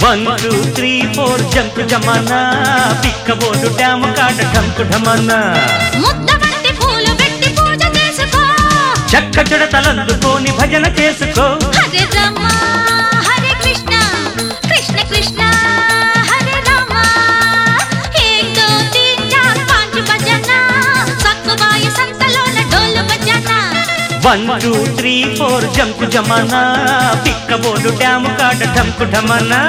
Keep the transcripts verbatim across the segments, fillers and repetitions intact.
one two three four జంకు జమానా పిక్కబోదు dam Kata ఢంకు ఢమన్నా ముద్దబంతి పూలు పెట్టి పూజ చేసుకో చక్క చెడతలందుకోని భజన చేసుకో హరే రామ హరే కృష్ణ కృష్ణ కృష్ణ హరే రామ ఏక్ దో తీన్ చార్ పాంచ్ భజన సక్కుబాయ సంతలోన డోలు భజన వన్ టూ త్రీ ఫోర్ జంకు జమానా పిక్కబోదు డ్యాము కాట ఢంకు ఢమన్నా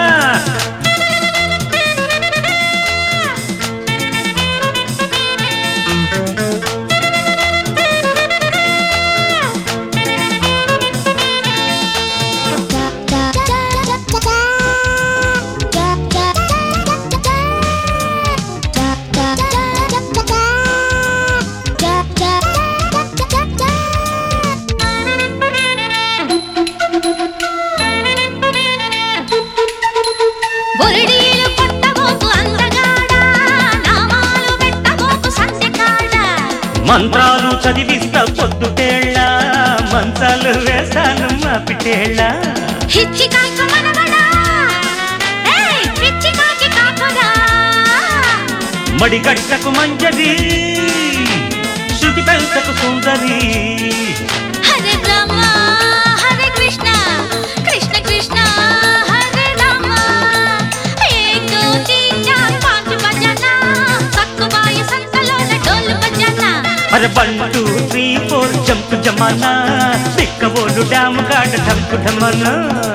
బొరడీలు కొట్టబోకు అందగాడ నామాలు పెట్టబోకు సంధ్యకాడ మంత్రాలు చదివిస్తా పొద్దుటేళ్ళ మంచాలు వేస్తాను మా పిటేళ్ళ హిచ్చి కాక మనవడా ఏయ్ పిచ్చి కాకి కాకరా మడిగట్టకు మంజరి శృతి పెంచకు సుందరి హరే రామ హరే కృష్ణ కృష్ణ కృష్ణ హరే రామ ఏక్ దో తీన్ చార్ పాంచ్ భజన సక్కుబాయ సంతలోన డోలు భజన అరే వన్ టూ త్రీ ఫోర్ జంకు జమానా పిక్కబోడు డ్యాము కాట ఢంకు ఢమన్నా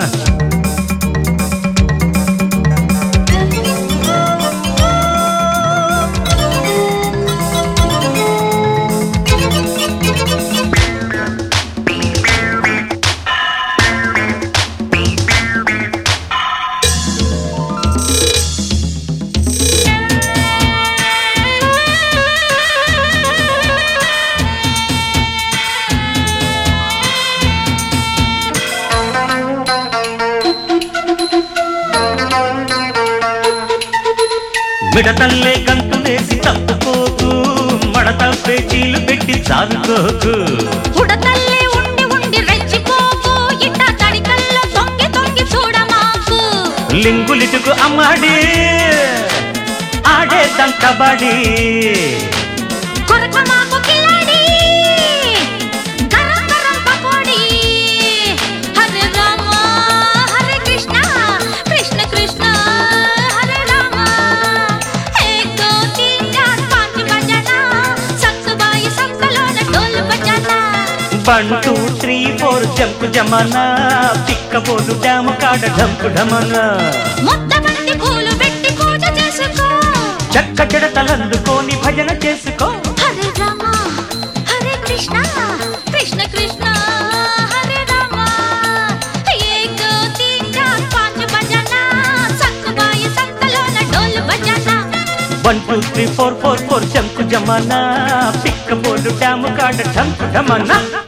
మిడతల్లే గంతులేసి తప్పుకోకు మడత పేచీలు పెట్టి చాలుకోకు ఉడతల్లే ఉండి ఉండి రెచ్చిపోకు ఇట్ట తడికల్లో తొంగి తొంగి చూడమాకు లింగులిటుకు అమ్మాడి ఆడే దంకబడి కొరక మాకు కిలాడి గరం గరం పకోడి హరే రామ హరే కృష్ణ కృష్ణ కృష్ణ హరే రామ ఏక్ దో తీన్ చార్ పాంచ్ భజన సక్కుబాయ సంతలోన డోలు భజన వన్ టూ త్రీ ఫోర్ జంకు జమానా పిక్కబోడు డ్యాము కాట ఢంకు ఢమన్నా ముద్దబంతి పూలు పెట్టి పూజ చేసుకో చక్క చెడతలందుకోని భజన చేసుకో హరే రామ హరే కృష్ణ కృష్ణ కృష్ణ హరే రామ ఏక్ దో తీన్ చార్ పాంచ్ భజన సక్కుబాయ సంతలోన డోలు భజన one two three four four four జంకు జమానా పిక్కబోడు డ్యాము కాట ఢంకు ఢమన్నా